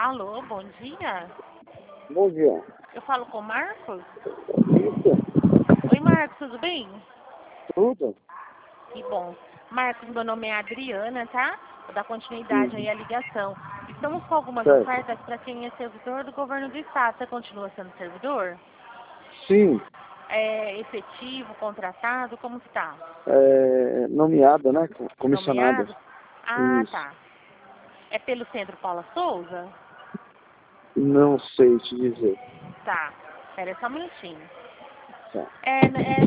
Alô, bom dia. Bom dia. Eu falo com o Marcos? Isso, Oi, Marcos, tudo bem? tudo? Que bom. Marcos, meu nome é Adriana, tá? Vou dar continuidade aí à ligação. Estamos com algumas Certo. ofertas para quem é servidor do governo do estado. Você continua sendo servidor? Sim, É efetivo, contratado, como que tá? nomeada, né? Comissionada. Nomeado? Ah, Isso. tá. É pelo Centro Paula Souza? Não sei te dizer. Tá. Espera só um minutinho. Tá. É